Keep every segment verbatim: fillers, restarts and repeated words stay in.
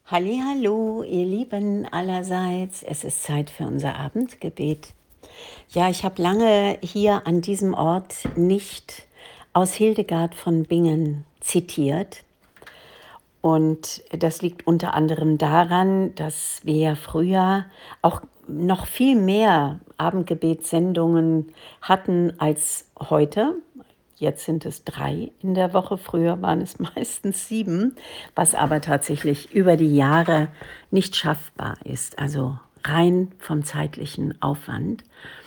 Hallihallo, ihr Lieben allerseits. Es ist Zeit für unser Abendgebet. Ja, ich habe lange hier an diesem Ort nicht aus Hildegard von Bingen zitiert. Und das liegt unter anderem daran, dass wir ja früher auch noch viel mehr Abendgebetssendungen hatten als heute. Jetzt sind es drei in der Woche, früher waren es meistens sieben, was aber tatsächlich über die Jahre nicht schaffbar ist, also rein vom zeitlichen Aufwand.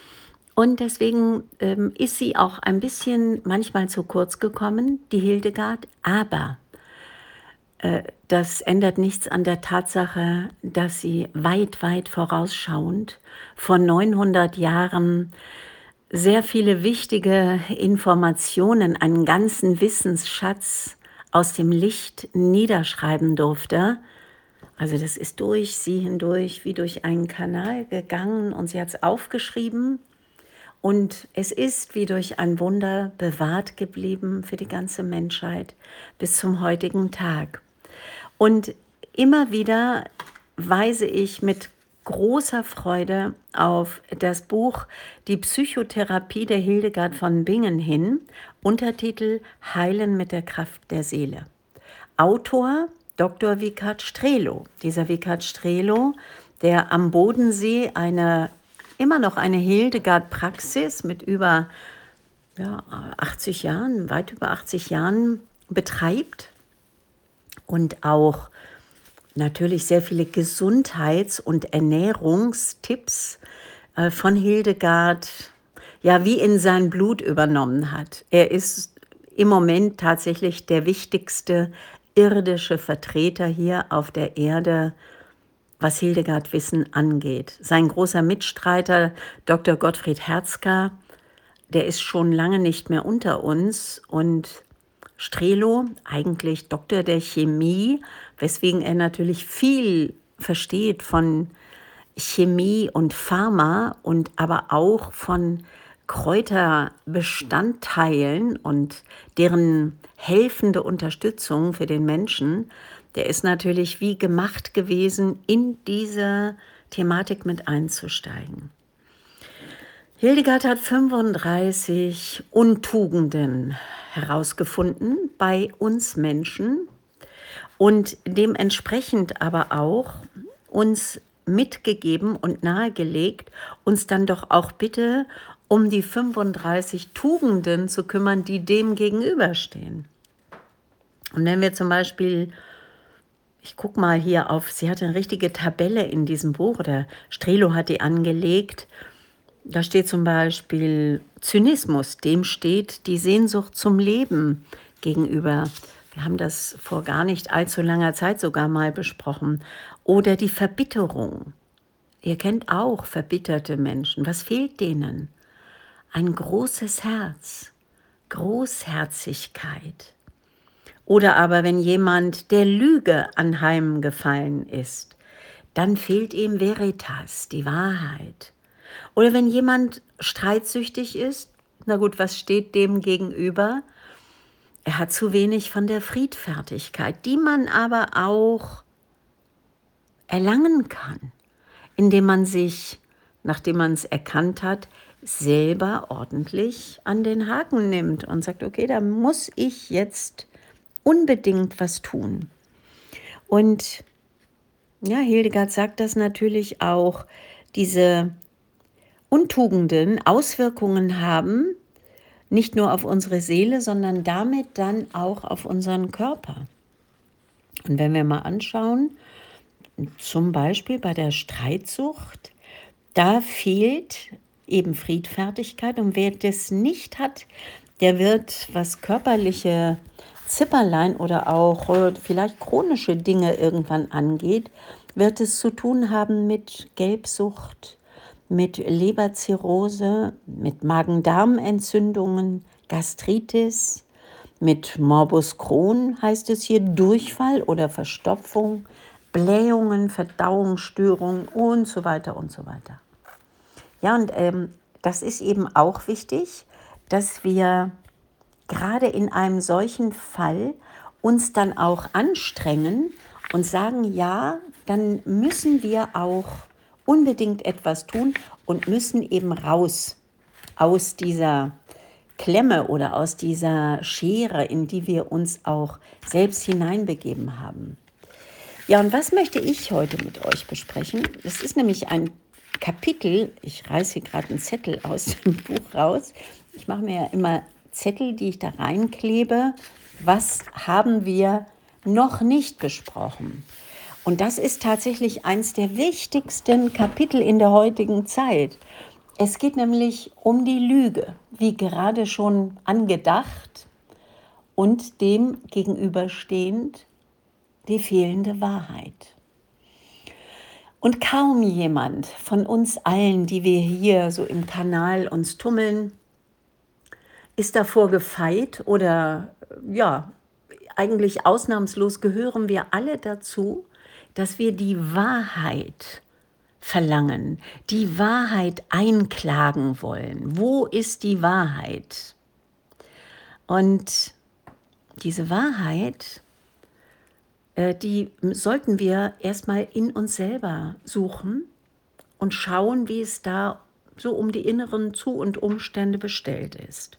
Und deswegen ähm, ist sie auch ein bisschen manchmal zu kurz gekommen, die Hildegard, aber äh, das ändert nichts an der Tatsache, dass sie weit, weit vorausschauend vor neunhundert Jahren sehr viele wichtige Informationen, einen ganzen Wissensschatz aus dem Licht niederschreiben durfte. Also das ist durch sie hindurch wie durch einen Kanal gegangen und sie hat es aufgeschrieben und es ist wie durch ein Wunder bewahrt geblieben für die ganze Menschheit bis zum heutigen Tag. Und immer wieder weise ich mit großer Freude auf das Buch Die Psychotherapie der Hildegard von Bingen hin, Untertitel Heilen mit der Kraft der Seele. Autor Doktor Wiechert Strehlow. Dieser Wiechert Strehlow, der am Bodensee eine, immer noch eine Hildegard-Praxis mit über ja, achtzig Jahren, weit über achtzig Jahren betreibt und auch natürlich sehr viele Gesundheits- und Ernährungstipps äh, von Hildegard, ja, wie in sein Blut übernommen hat. Er ist im Moment tatsächlich der wichtigste irdische Vertreter hier auf der Erde, was Hildegard-Wissen angeht. Sein großer Mitstreiter, Doktor Gottfried Herzka, der ist schon lange nicht mehr unter uns und Strehlow, eigentlich Doktor der Chemie, weswegen er natürlich viel versteht von Chemie und Pharma und aber auch von Kräuterbestandteilen und deren helfende Unterstützung für den Menschen, der ist natürlich wie gemacht gewesen, in diese Thematik mit einzusteigen. Hildegard hat fünfunddreißig Untugenden herausgefunden bei uns Menschen und dementsprechend aber auch uns mitgegeben und nahegelegt, uns dann doch auch bitte um die fünfunddreißig Tugenden zu kümmern, die dem gegenüberstehen. Und wenn wir zum Beispiel, ich gucke mal hier auf, sie hat eine richtige Tabelle in diesem Buch, oder Strehlow hat die angelegt. Da steht zum Beispiel Zynismus, dem steht die Sehnsucht zum Leben gegenüber. Wir haben das vor gar nicht allzu langer Zeit sogar mal besprochen. Oder die Verbitterung. Ihr kennt auch verbitterte Menschen. Was fehlt denen? Ein großes Herz, Großherzigkeit. Oder aber wenn jemand der Lüge anheimgefallen ist, dann fehlt ihm Veritas, die Wahrheit. Oder wenn jemand streitsüchtig ist, na gut, was steht dem gegenüber? Er hat zu wenig von der Friedfertigkeit, die man aber auch erlangen kann, indem man sich, nachdem man es erkannt hat, selber ordentlich an den Haken nimmt und sagt, okay, da muss ich jetzt unbedingt was tun. Und ja, Hildegard sagt das natürlich auch, diese Untugenden Auswirkungen haben, nicht nur auf unsere Seele, sondern damit dann auch auf unseren Körper. Und wenn wir mal anschauen, zum Beispiel bei der Streitsucht, da fehlt eben Friedfertigkeit. Und wer das nicht hat, der wird, was körperliche Zipperlein oder auch äh, vielleicht chronische Dinge irgendwann angeht, wird es zu tun haben mit Gelbsucht, mit Leberzirrhose, mit Magen-Darm-Entzündungen, Gastritis, mit Morbus Crohn heißt es hier, Durchfall oder Verstopfung, Blähungen, Verdauungsstörungen und so weiter und so weiter. Ja, und ähm, das ist eben auch wichtig, dass wir gerade in einem solchen Fall uns dann auch anstrengen und sagen, ja, dann müssen wir auch unbedingt etwas tun und müssen eben raus aus dieser Klemme oder aus dieser Schere, in die wir uns auch selbst hineinbegeben haben. Ja, und was möchte ich heute mit euch besprechen? Es ist nämlich ein Kapitel, ich reiße hier gerade einen Zettel aus dem Buch raus. Ich mache mir ja immer Zettel, die ich da reinklebe. Was haben wir noch nicht besprochen? Und das ist tatsächlich eins der wichtigsten Kapitel in der heutigen Zeit. Es geht nämlich um die Lüge, wie gerade schon angedacht, und dem gegenüberstehend die fehlende Wahrheit. Und kaum jemand von uns allen, die wir hier so im Kanal uns tummeln, ist davor gefeit oder ja, eigentlich ausnahmslos gehören wir alle dazu, dass wir die Wahrheit verlangen, die Wahrheit einklagen wollen. Wo ist die Wahrheit? Und diese Wahrheit, äh, die sollten wir erstmal in uns selber suchen und schauen, wie es da so um die inneren Zu- und Umstände bestellt ist.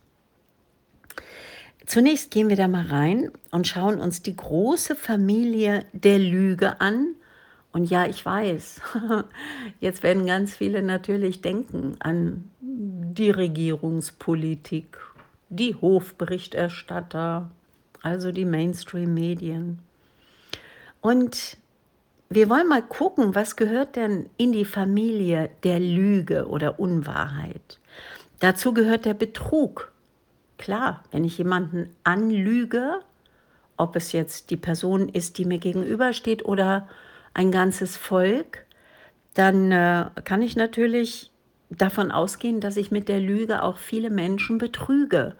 Zunächst gehen wir da mal rein und schauen uns die große Familie der Lüge an. Und ja, ich weiß, jetzt werden ganz viele natürlich denken an die Regierungspolitik, die Hofberichterstatter, also die Mainstream-Medien. Und wir wollen mal gucken, was gehört denn in die Familie der Lüge oder Unwahrheit? Dazu gehört der Betrug. Klar, wenn ich jemanden anlüge, ob es jetzt die Person ist, die mir gegenübersteht oder ein ganzes Volk, dann äh, kann ich natürlich davon ausgehen, dass ich mit der Lüge auch viele Menschen betrüge,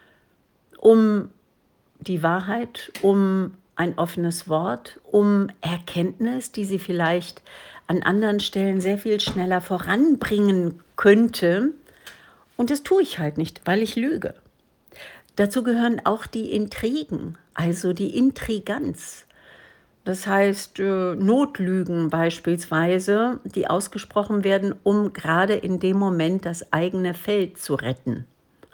um die Wahrheit, um ein offenes Wort, um Erkenntnis, die sie vielleicht an anderen Stellen sehr viel schneller voranbringen könnte. Und das tue ich halt nicht, weil ich lüge. Dazu gehören auch die Intrigen, also die Intriganz. Das heißt, äh, Notlügen beispielsweise, die ausgesprochen werden, um gerade in dem Moment das eigene Feld zu retten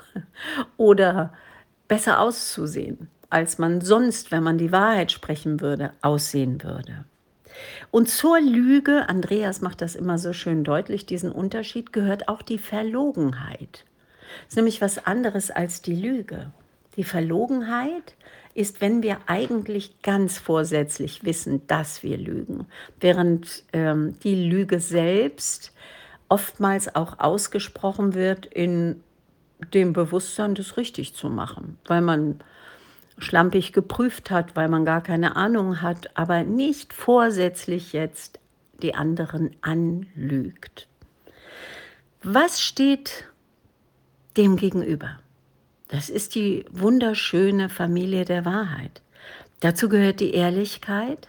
oder besser auszusehen, als man sonst, wenn man die Wahrheit sprechen würde, aussehen würde. Und zur Lüge, Andreas macht das immer so schön deutlich, diesen Unterschied, gehört auch die Verlogenheit. Das ist nämlich was anderes als die Lüge. Die Verlogenheit ist, wenn wir eigentlich ganz vorsätzlich wissen, dass wir lügen, während ähm, die Lüge selbst oftmals auch ausgesprochen wird in dem Bewusstsein, das richtig zu machen, weil man schlampig geprüft hat, weil man gar keine Ahnung hat, aber nicht vorsätzlich jetzt die anderen anlügt. Was steht dem gegenüber? Das ist die wunderschöne Familie der Wahrheit. Dazu gehört die Ehrlichkeit,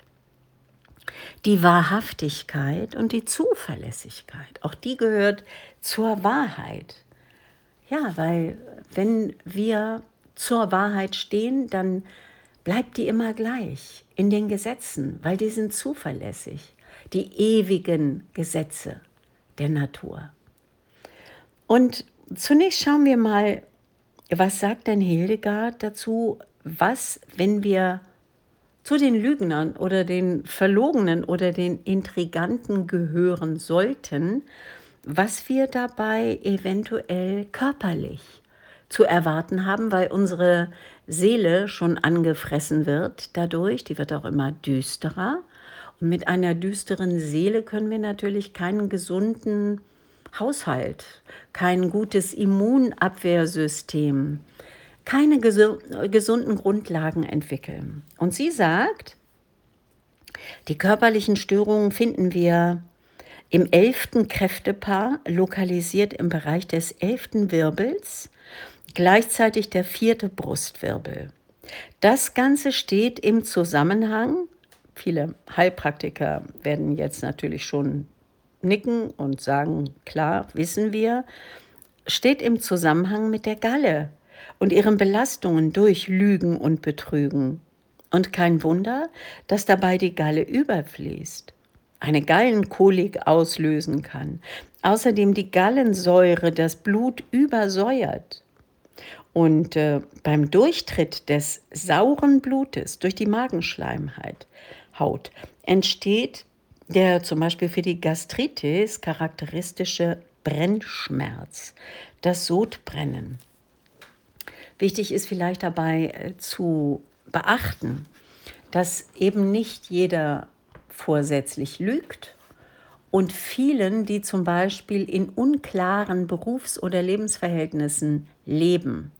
die Wahrhaftigkeit und die Zuverlässigkeit. Auch die gehört zur Wahrheit. Ja, weil wenn wir zur Wahrheit stehen, dann bleibt die immer gleich in den Gesetzen, weil die sind zuverlässig. Die ewigen Gesetze der Natur. Und zunächst schauen wir mal, was sagt denn Hildegard dazu, was, wenn wir zu den Lügnern oder den Verlogenen oder den Intriganten gehören sollten, was wir dabei eventuell körperlich zu erwarten haben, weil unsere Seele schon angefressen wird dadurch, die wird auch immer düsterer. Und mit einer düsteren Seele können wir natürlich keinen gesunden Haushalt, kein gutes Immunabwehrsystem, keine gesu- gesunden Grundlagen entwickeln. Und sie sagt, die körperlichen Störungen finden wir im elften Kräftepaar, lokalisiert im Bereich des elften Wirbels, gleichzeitig der vierte Brustwirbel. Das Ganze steht im Zusammenhang, viele Heilpraktiker werden jetzt natürlich schon nicken und sagen, klar, wissen wir, steht im Zusammenhang mit der Galle und ihren Belastungen durch Lügen und Betrügen. Und kein Wunder, dass dabei die Galle überfließt, eine Gallenkolik auslösen kann. Außerdem die Gallensäure das Blut übersäuert. Und äh, beim Durchtritt des sauren Blutes durch die Magenschleimhaut Haut, entsteht der zum Beispiel für die Gastritis charakteristische Brennschmerz, das Sodbrennen. Wichtig ist vielleicht dabei äh, zu beachten, dass eben nicht jeder vorsätzlich lügt und vielen, die zum Beispiel in unklaren Berufs- oder Lebensverhältnissen leben,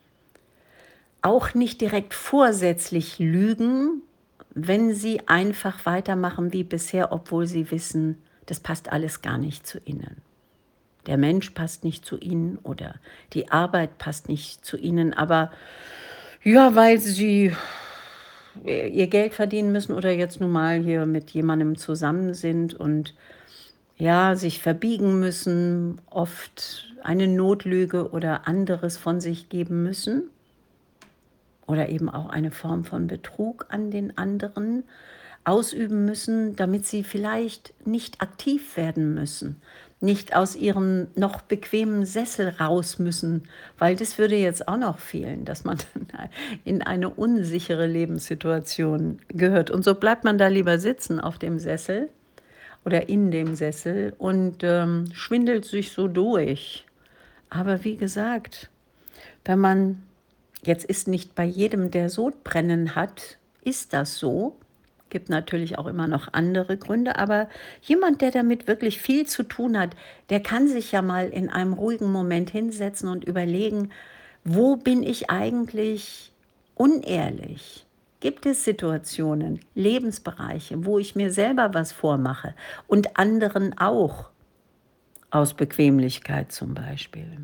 auch nicht direkt vorsätzlich lügen, wenn sie einfach weitermachen wie bisher, obwohl sie wissen, das passt alles gar nicht zu ihnen. Der Mensch passt nicht zu ihnen oder die Arbeit passt nicht zu ihnen, aber ja, weil sie ihr Geld verdienen müssen oder jetzt nun mal hier mit jemandem zusammen sind und ja, sich verbiegen müssen, oft eine Notlüge oder anderes von sich geben müssen oder eben auch eine Form von Betrug an den anderen ausüben müssen, damit sie vielleicht nicht aktiv werden müssen, nicht aus ihrem noch bequemen Sessel raus müssen, weil das würde jetzt auch noch fehlen, dass man dann in eine unsichere Lebenssituation gehört. Und so bleibt man da lieber sitzen auf dem Sessel oder in dem Sessel und ähm, schwindelt sich so durch. Aber wie gesagt, wenn man, jetzt ist nicht bei jedem, der Sodbrennen hat, ist das so. Gibt natürlich auch immer noch andere Gründe, aber jemand, der damit wirklich viel zu tun hat, der kann sich ja mal in einem ruhigen Moment hinsetzen und überlegen, wo bin ich eigentlich unehrlich? Gibt es Situationen, Lebensbereiche, wo ich mir selber was vormache und anderen auch, aus Bequemlichkeit zum Beispiel?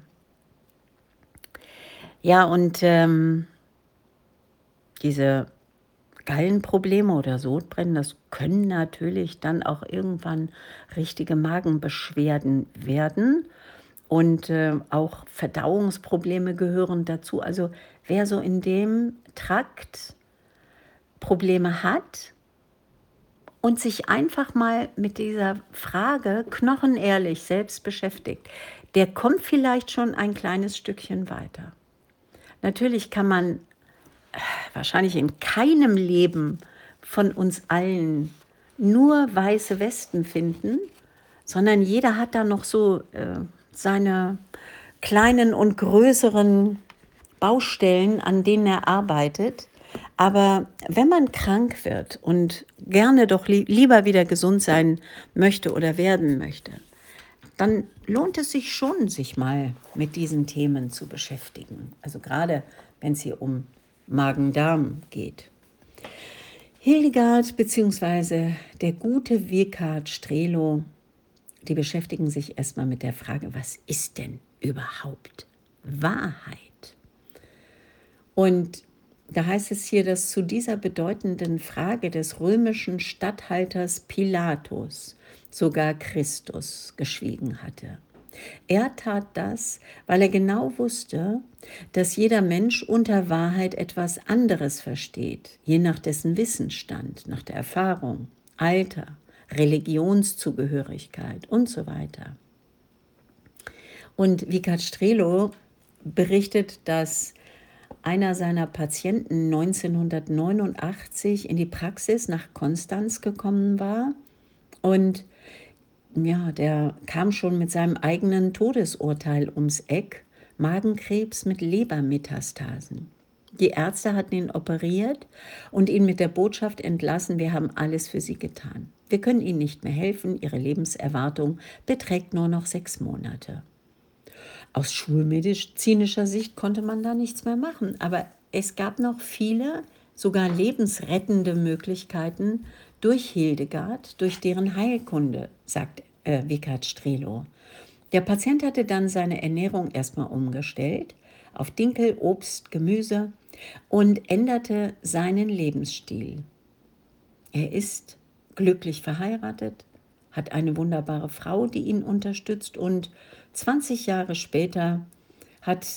Ja, und ähm, diese Gallenprobleme oder Sodbrennen, das können natürlich dann auch irgendwann richtige Magenbeschwerden werden. Und äh, auch Verdauungsprobleme gehören dazu. Also wer so in dem Trakt Probleme hat und sich einfach mal mit dieser Frage knochenehrlich selbst beschäftigt, der kommt vielleicht schon ein kleines Stückchen weiter. Natürlich kann man wahrscheinlich in keinem Leben von uns allen nur weiße Westen finden, sondern jeder hat da noch so äh, seine kleinen und größeren Baustellen, an denen er arbeitet. Aber wenn man krank wird und gerne doch li- lieber wieder gesund sein möchte oder werden möchte, dann lohnt es sich schon, sich mal mit diesen Themen zu beschäftigen. Also gerade wenn es hier um Magen-Darm geht. Hildegard bzw. der gute Wirkard Strelo, die beschäftigen sich erstmal mit der Frage, was ist denn überhaupt Wahrheit? Und da heißt es hier, dass zu dieser bedeutenden Frage des römischen Statthalters Pilatus sogar Christus geschwiegen hatte. Er tat das, weil er genau wusste, dass jeder Mensch unter Wahrheit etwas anderes versteht, je nach dessen Wissensstand, nach der Erfahrung, Alter, Religionszugehörigkeit und so weiter. Und Vikar Strelo berichtet, dass einer seiner Patienten neunzehnhundertneunundachtzig in die Praxis nach Konstanz gekommen war und ja, der kam schon mit seinem eigenen Todesurteil ums Eck, Magenkrebs mit Lebermetastasen. Die Ärzte hatten ihn operiert und ihn mit der Botschaft entlassen, wir haben alles für Sie getan. Wir können Ihnen nicht mehr helfen, Ihre Lebenserwartung beträgt nur noch sechs Monate. Aus schulmedizinischer Sicht konnte man da nichts mehr machen, aber es gab noch viele, sogar lebensrettende Möglichkeiten durch Hildegard, durch deren Heilkunde, sagt äh, Vikar Strelo. Der Patient hatte dann seine Ernährung erstmal umgestellt auf Dinkel, Obst, Gemüse und änderte seinen Lebensstil. Er ist glücklich verheiratet, hat eine wunderbare Frau, die ihn unterstützt und zwanzig Jahre später hat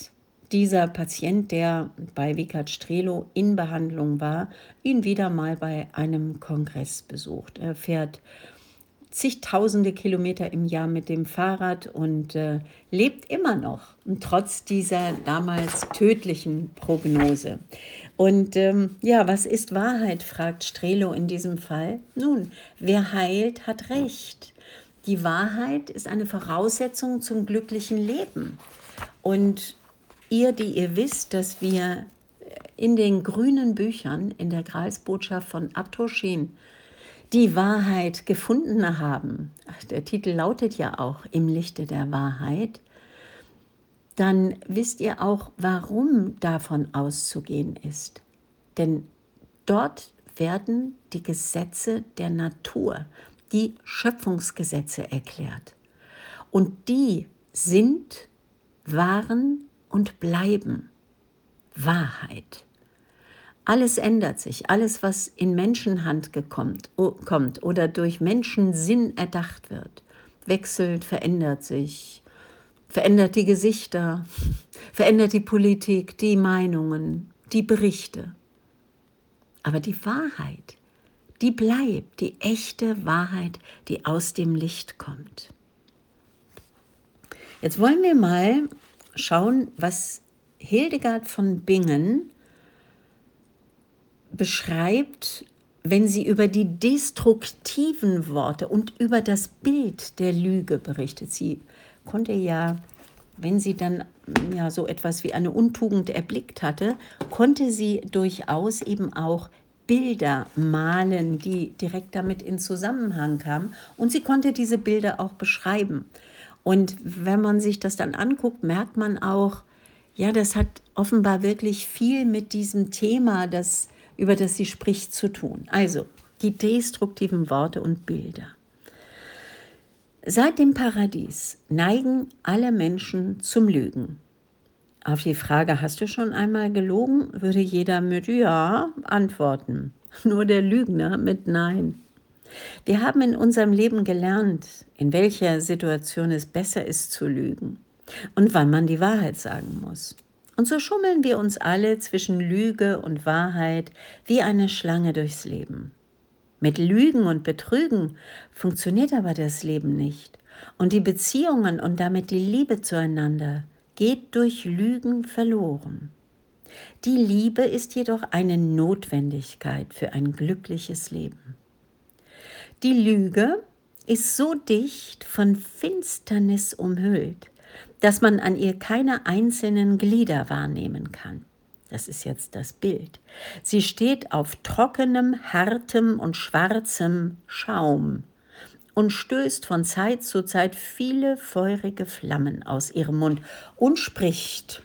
dieser Patient, der bei Wiechert Strelo in Behandlung war, ihn wieder mal bei einem Kongress besucht. Er fährt zigtausende Kilometer im Jahr mit dem Fahrrad und äh, lebt immer noch, trotz dieser damals tödlichen Prognose. Und ähm, ja, was ist Wahrheit, fragt Strelo in diesem Fall. Nun, wer heilt, hat Recht. Die Wahrheit ist eine Voraussetzung zum glücklichen Leben. Und ihr, die ihr wisst, dass wir in den grünen Büchern in der Gralsbotschaft von Abtroschen die Wahrheit gefunden haben, der Titel lautet ja auch Im Lichte der Wahrheit, dann wisst ihr auch, warum davon auszugehen ist. Denn dort werden die Gesetze der Natur, die Schöpfungsgesetze erklärt. Und die sind, waren und bleiben Wahrheit. Alles ändert sich, alles, was in Menschenhand gekommt, kommt oder durch Menschensinn erdacht wird, wechselt, verändert sich, verändert die Gesichter, verändert die Politik, die Meinungen, die Berichte. Aber die Wahrheit, die bleibt, die echte Wahrheit, die aus dem Licht kommt. Jetzt wollen wir mal schauen, was Hildegard von Bingen beschreibt, wenn sie über die destruktiven Worte und über das Bild der Lüge berichtet. Sie konnte ja, wenn sie dann ja so etwas wie eine Untugend erblickt hatte, konnte sie durchaus eben auch Bilder malen, die direkt damit in Zusammenhang kamen. Und sie konnte diese Bilder auch beschreiben. Und wenn man sich das dann anguckt, merkt man auch, ja, das hat offenbar wirklich viel mit diesem Thema, das über das sie spricht, zu tun. Also, die destruktiven Worte und Bilder. Seit dem Paradies neigen alle Menschen zum Lügen. Auf die Frage, hast du schon einmal gelogen, würde jeder mit Ja antworten. Nur der Lügner mit Nein. Wir haben in unserem Leben gelernt, in welcher Situation es besser ist zu lügen und wann man die Wahrheit sagen muss. Und so schummeln wir uns alle zwischen Lüge und Wahrheit wie eine Schlange durchs Leben. Mit Lügen und Betrügen funktioniert aber das Leben nicht. Und die Beziehungen und damit die Liebe zueinander geht durch Lügen verloren. Die Liebe ist jedoch eine Notwendigkeit für ein glückliches Leben. Die Lüge ist so dicht von Finsternis umhüllt, dass man an ihr keine einzelnen Glieder wahrnehmen kann. Das ist jetzt das Bild. Sie steht auf trockenem, hartem und schwarzem Schaum und stößt von Zeit zu Zeit viele feurige Flammen aus ihrem Mund und spricht: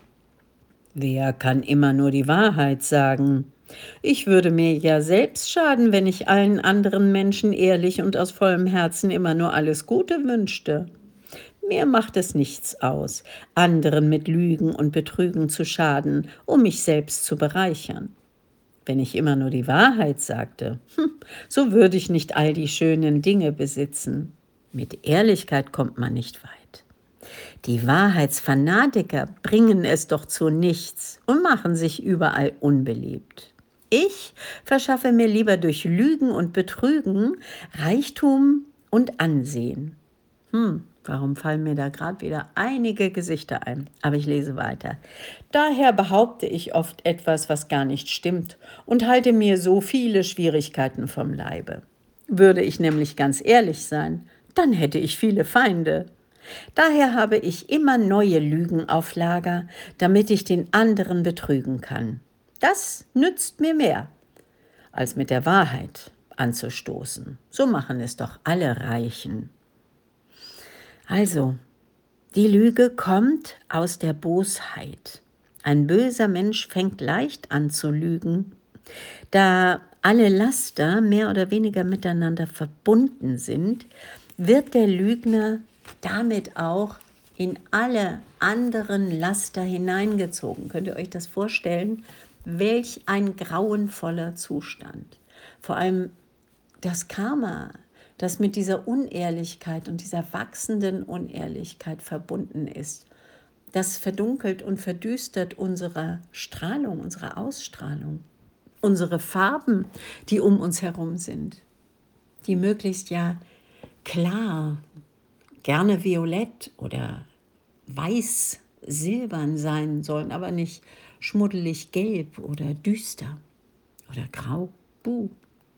Wer kann immer nur die Wahrheit sagen? Ich würde mir ja selbst schaden, wenn ich allen anderen Menschen ehrlich und aus vollem Herzen immer nur alles Gute wünschte. Mir macht es nichts aus, anderen mit Lügen und Betrügen zu schaden, um mich selbst zu bereichern. Wenn ich immer nur die Wahrheit sagte, hm, so würde ich nicht all die schönen Dinge besitzen. Mit Ehrlichkeit kommt man nicht weit. Die Wahrheitsfanatiker bringen es doch zu nichts und machen sich überall unbeliebt. Ich verschaffe mir lieber durch Lügen und Betrügen Reichtum und Ansehen. Hm, warum fallen mir da gerade wieder einige Gesichter ein? Aber ich lese weiter. Daher behaupte ich oft etwas, was gar nicht stimmt und halte mir so viele Schwierigkeiten vom Leibe. Würde ich nämlich ganz ehrlich sein, dann hätte ich viele Feinde. Daher habe ich immer neue Lügen auf Lager, damit ich den anderen betrügen kann. Das nützt mir mehr, als mit der Wahrheit anzustoßen. So machen es doch alle Reichen. Also, die Lüge kommt aus der Bosheit. Ein böser Mensch fängt leicht an zu lügen, da alle Laster mehr oder weniger miteinander verbunden sind, wird der Lügner damit auch in alle anderen Laster hineingezogen. Könnt ihr euch das vorstellen? Welch ein grauenvoller Zustand. Vor allem das Karma, das mit dieser Unehrlichkeit und dieser wachsenden Unehrlichkeit verbunden ist. das verdunkelt und verdüstert unsere Strahlung, unsere Ausstrahlung, unsere Farben, die um uns herum sind, die möglichst ja klar, gerne violett oder weiß, silbern sein sollen, aber nicht schmuddelig gelb oder düster oder grau. Buh.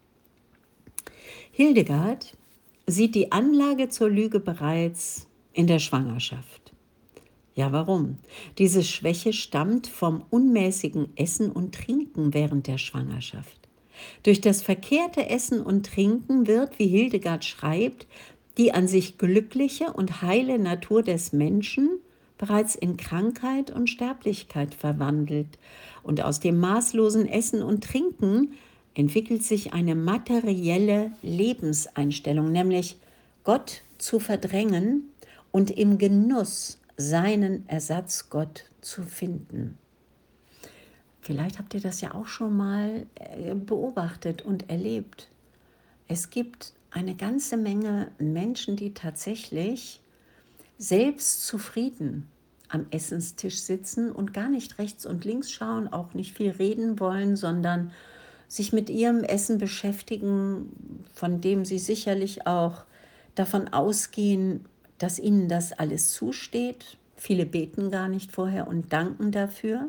Hildegard sieht die Anlage zur Lüge bereits in der Schwangerschaft. Ja, warum? Diese Schwäche stammt vom unmäßigen Essen und Trinken während der Schwangerschaft. Durch das verkehrte Essen und Trinken wird, wie Hildegard schreibt, die an sich glückliche und heile Natur des Menschen bereits in Krankheit und Sterblichkeit verwandelt. Und aus dem maßlosen Essen und Trinken entwickelt sich eine materielle Lebenseinstellung, nämlich Gott zu verdrängen und im Genuss seinen Ersatzgott zu finden. Vielleicht habt ihr das ja auch schon mal beobachtet und erlebt. Es gibt eine ganze Menge Menschen, die tatsächlich selbst zufrieden am Essenstisch sitzen und gar nicht rechts und links schauen, auch nicht viel reden wollen, sondern sich mit ihrem Essen beschäftigen, von dem sie sicherlich auch davon ausgehen, dass ihnen das alles zusteht. Viele beten gar nicht vorher und danken dafür.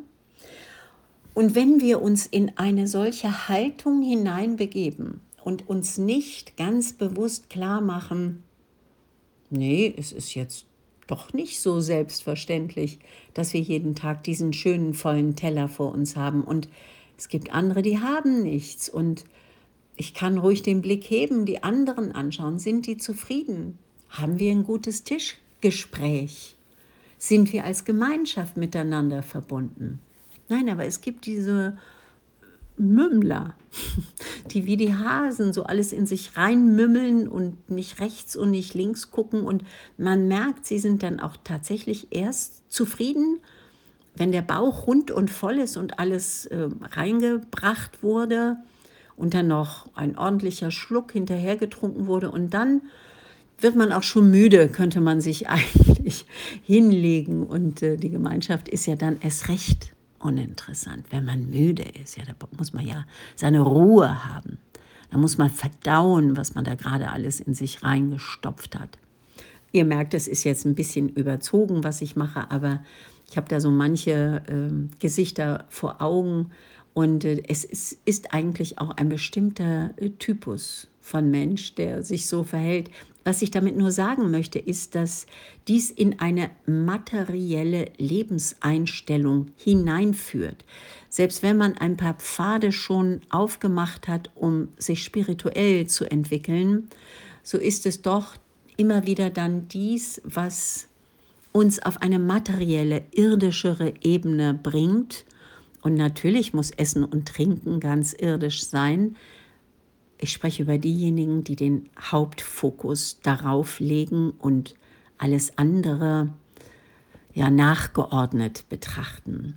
Und wenn wir uns in eine solche Haltung hineinbegeben und uns nicht ganz bewusst klar machen, nee, es ist jetzt doch nicht so selbstverständlich, dass wir jeden Tag diesen schönen, vollen Teller vor uns haben. Und es gibt andere, die haben nichts. Und ich kann ruhig den Blick heben, die anderen anschauen. Sind die zufrieden? Haben wir ein gutes Tischgespräch? Sind wir als Gemeinschaft miteinander verbunden? Nein, aber es gibt diese Mümmler, die wie die Hasen so alles in sich reinmümmeln und nicht rechts und nicht links gucken. Und man merkt, sie sind dann auch tatsächlich erst zufrieden, wenn der Bauch rund und voll ist und alles äh, reingebracht wurde und dann noch ein ordentlicher Schluck hinterher getrunken wurde. Und dann wird man auch schon müde, könnte man sich eigentlich hinlegen. Und äh, die Gemeinschaft ist ja dann erst recht uninteressant, wenn man müde ist. Ja, da muss man ja seine Ruhe haben. Da muss man verdauen, was man da gerade alles in sich reingestopft hat. Ihr merkt, es ist jetzt ein bisschen überzogen, was ich mache, aber ich habe da so manche äh, Gesichter vor Augen und äh, es ist, ist eigentlich auch ein bestimmter äh, Typus von Mensch, der sich so verhält. Was ich damit nur sagen möchte, ist, dass dies in eine materielle Lebenseinstellung hineinführt. Selbst wenn man ein paar Pfade schon aufgemacht hat, um sich spirituell zu entwickeln, so ist es doch immer wieder dann dies, was uns auf eine materielle, irdischere Ebene bringt. Und natürlich muss Essen und Trinken ganz irdisch sein. Ich spreche über diejenigen, die den Hauptfokus darauf legen und alles andere ja nachgeordnet betrachten.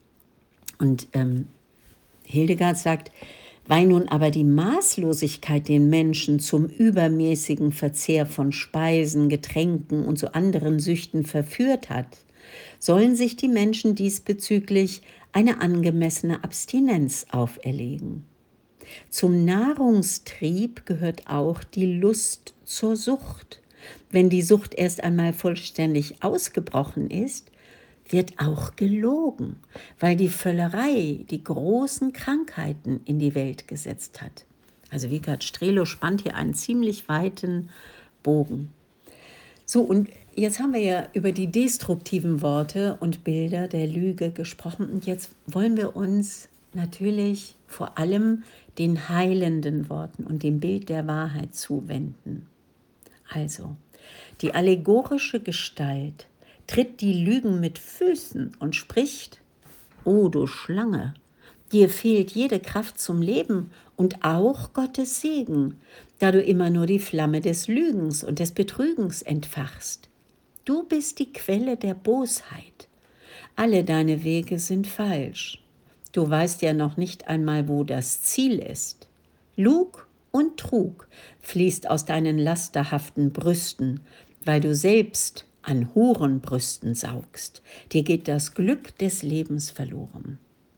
Und ähm, Hildegard sagt, weil nun aber die Maßlosigkeit den Menschen zum übermäßigen Verzehr von Speisen, Getränken und so anderen Süchten verführt hat, sollen sich die Menschen diesbezüglich eine angemessene Abstinenz auferlegen. Zum Nahrungstrieb gehört auch die Lust zur Sucht. Wenn die Sucht erst einmal vollständig ausgebrochen ist, wird auch gelogen, weil die Völlerei die großen Krankheiten in die Welt gesetzt hat. Also Wiechert Strelo spannt hier einen ziemlich weiten Bogen. So, und jetzt haben wir ja über die destruktiven Worte und Bilder der Lüge gesprochen. Und jetzt wollen wir uns natürlich vor allem den heilenden Worten und dem Bild der Wahrheit zuwenden. Also, die allegorische Gestalt tritt die Lügen mit Füßen und spricht, o du Schlange, dir fehlt jede Kraft zum Leben und auch Gottes Segen, da du immer nur die Flamme des Lügens und des Betrügens entfachst. Du bist die Quelle der Bosheit. Alle deine Wege sind falsch. Du weißt ja noch nicht einmal, wo das Ziel ist. Lug und Trug fließt aus deinen lasterhaften Brüsten, weil du selbst an Hurenbrüsten saugst, dir geht das Glück des Lebens verloren.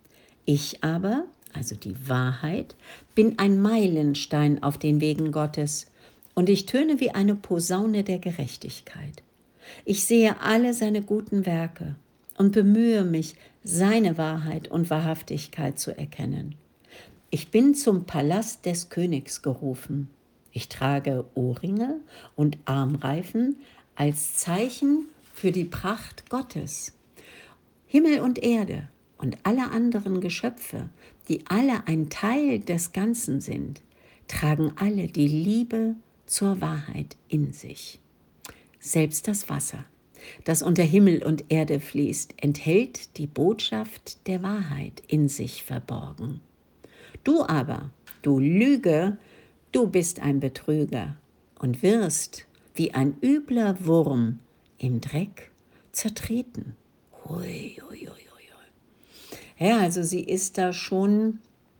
Ich aber, also die Wahrheit, bin ein Meilenstein auf den Wegen Gottes, und ich töne wie eine Posaune der Gerechtigkeit. Ich sehe alle seine guten Werke und bemühe mich, seine Wahrheit und Wahrhaftigkeit zu erkennen. Ich bin zum Palast des Königs gerufen. Ich trage Ohrringe und Armreifen als Zeichen für die Pracht Gottes. Himmel und Erde und alle anderen Geschöpfe, die alle ein Teil des Ganzen sind, tragen alle die Liebe zur Wahrheit in sich. Selbst das Wasser, das unter Himmel und Erde fließt, enthält die Botschaft der Wahrheit in sich verborgen. Du aber, du Lüge, du bist ein Betrüger und wirst wie ein übler Wurm im Dreck zertreten. Hui, hui, hui, hui. Ja, also sie ist da schon,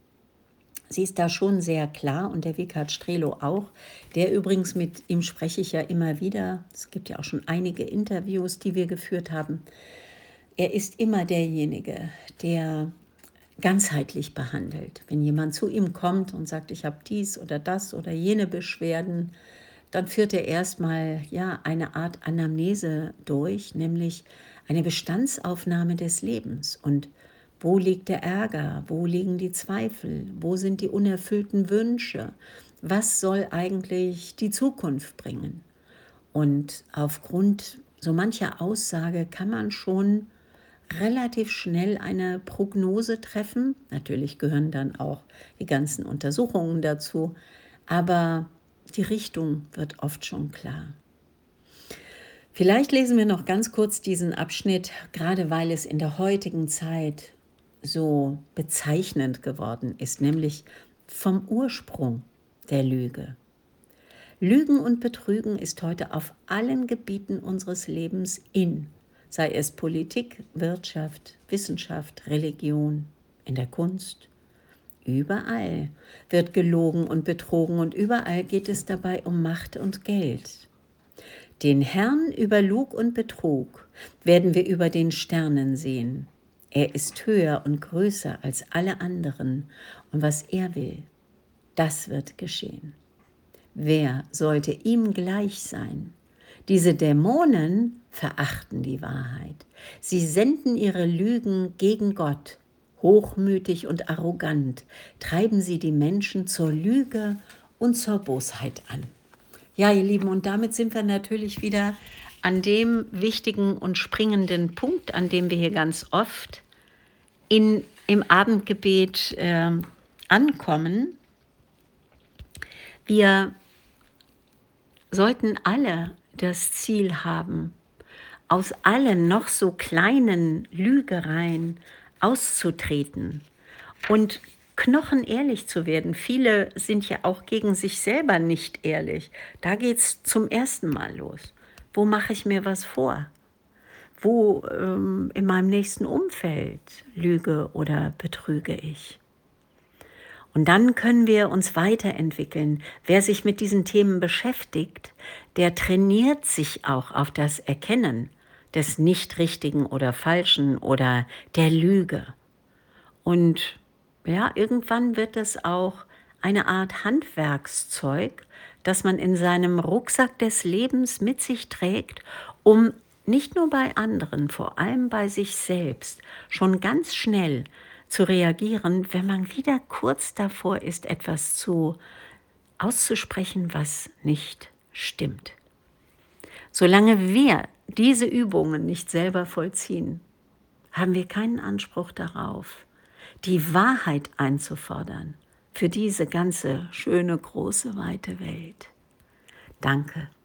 sie ist da schon sehr klar, und der Wiechert Strelo auch, der übrigens, mit ihm spreche ich ja immer wieder, es gibt ja auch schon einige Interviews, die wir geführt haben. Er ist immer derjenige, der ganzheitlich behandelt. Wenn jemand zu ihm kommt und sagt, ich habe dies oder das oder jene Beschwerden, dann führt er erstmal ja, eine Art Anamnese durch, nämlich eine Bestandsaufnahme des Lebens. Und wo liegt der Ärger? Wo liegen die Zweifel? Wo sind die unerfüllten Wünsche? Was soll eigentlich die Zukunft bringen? Und aufgrund so mancher Aussage kann man schon relativ schnell eine Prognose treffen. Natürlich gehören dann auch die ganzen Untersuchungen dazu, aber die Richtung wird oft schon klar. Vielleicht lesen wir noch ganz kurz diesen Abschnitt, gerade weil es in der heutigen Zeit so bezeichnend geworden ist, nämlich vom Ursprung der Lüge. Lügen und Betrügen ist heute auf allen Gebieten unseres Lebens in, sei es Politik, Wirtschaft, Wissenschaft, Religion, in der Kunst. Überall wird gelogen und betrogen, und überall geht es dabei um Macht und Geld. Den Herrn über Lug und Betrug werden wir über den Sternen sehen. Er ist höher und größer als alle anderen, und was er will, das wird geschehen. Wer sollte ihm gleich sein? Diese Dämonen verachten die Wahrheit. Sie senden ihre Lügen gegen Gott. Hochmütig und arrogant treiben sie die Menschen zur Lüge und zur Bosheit an. Ja, ihr Lieben, und damit sind wir natürlich wieder an dem wichtigen und springenden Punkt, an dem wir hier ganz oft in, im Abendgebet äh, ankommen. Wir sollten alle das Ziel haben, aus allen noch so kleinen Lügereien auszutreten und knochenehrlich zu werden. Viele sind ja auch gegen sich selber nicht ehrlich. Da geht es zum ersten Mal los. Wo mache ich mir was vor? Wo ähm, in meinem nächsten Umfeld lüge oder betrüge ich? Und dann können wir uns weiterentwickeln. Wer sich mit diesen Themen beschäftigt, der trainiert sich auch auf das Erkennen des Nicht-Richtigen oder Falschen oder der Lüge. Und ja, irgendwann wird es auch eine Art Handwerkszeug, das man in seinem Rucksack des Lebens mit sich trägt, um nicht nur bei anderen, vor allem bei sich selbst, schon ganz schnell zu reagieren, wenn man wieder kurz davor ist, etwas zu auszusprechen, was nicht stimmt. Solange wir diese Übungen nicht selber vollziehen, haben wir keinen Anspruch darauf, die Wahrheit einzufordern für diese ganze schöne, große, weite Welt. Danke.